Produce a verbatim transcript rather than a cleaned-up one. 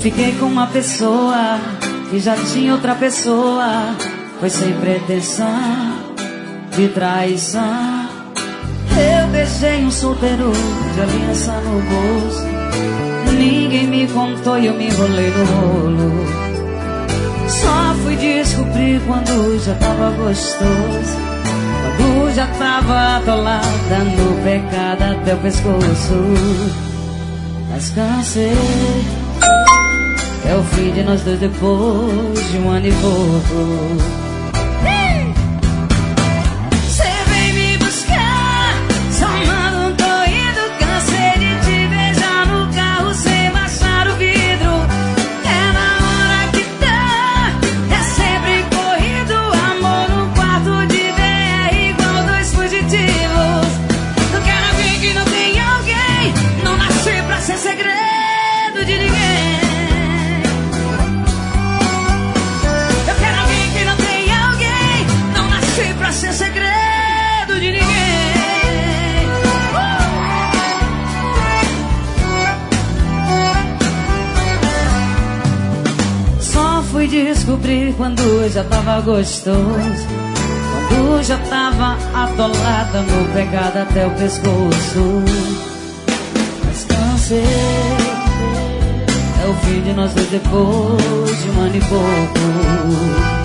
Fiquei com uma pessoa que já tinha outra pessoa. Foi sem pretensão de traição. Eu beijei um solteiro de aliança no bolso. Ninguém me contou e eu me enrolei no rolo. Só fui descobrir quando já tava gostoso, quando já tava atolada no pecado até o pescoço. Mas cansei, é o fim de nós dois depois de um ano e pouco. Descobri quando já tava gostoso, quando já tava atolada no pecado até o pescoço. Mas cansei, é o fim de nós dois depois de um ano e pouco.